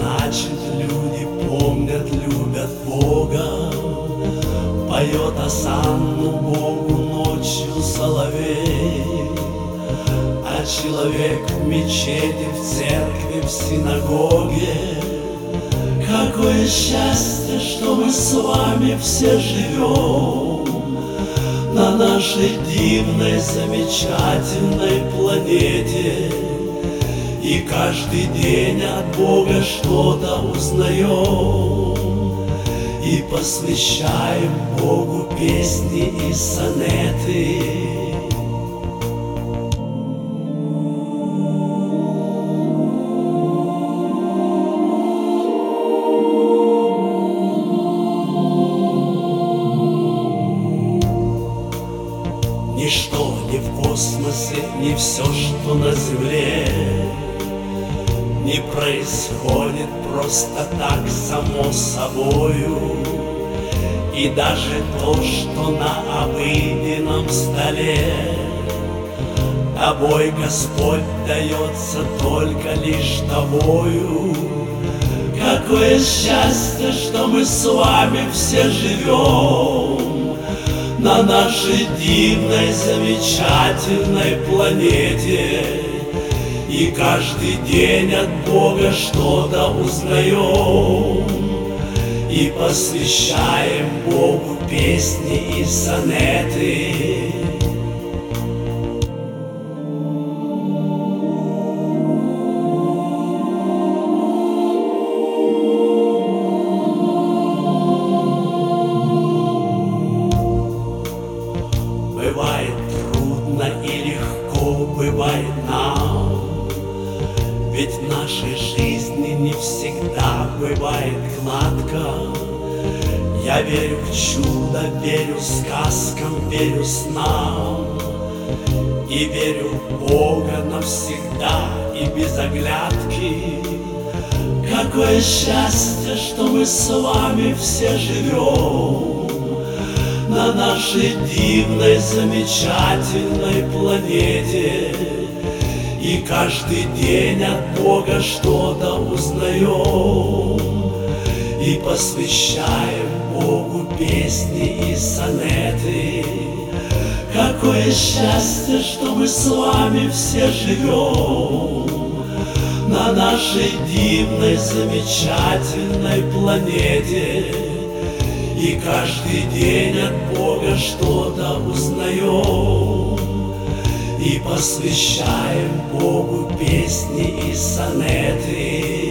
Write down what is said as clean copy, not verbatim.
значит, люди помнят, любят Бога. Поет осанну Богу ночью соловей, а человек в мечети, в церкви, в синагоге. Какое счастье, что мы с вами все живем на нашей дивной, замечательной планете, и каждый день от Бога что-то узнаем, и посвящаем Богу песни и сонеты. Ничто ни в космосе, ни все, что на земле, не происходит просто так само собою. И даже то, что на обыденном столе тобой, Господь, дается только лишь тобою. Какое счастье, что мы с вами все живем на нашей дивной, замечательной планете, и каждый день от Бога что-то узнаем, и посвящаем Богу песни и сонеты. Бывает трудно и легко, бывает нам, ведь в нашей жизни не всегда бывает гладко. Я верю в чудо, верю сказкам, верю снам, и верю в Бога навсегда и без оглядки. Какое счастье, что мы с вами все живем на нашей дивной, замечательной планете, и каждый день от Бога что-то узнаем, и посвящаем Богу песни и сонеты. Какое счастье, что мы с вами все живем на нашей дивной, замечательной планете, и каждый день от Бога что-то узнаем, и посвящаем Богу песни и сонеты.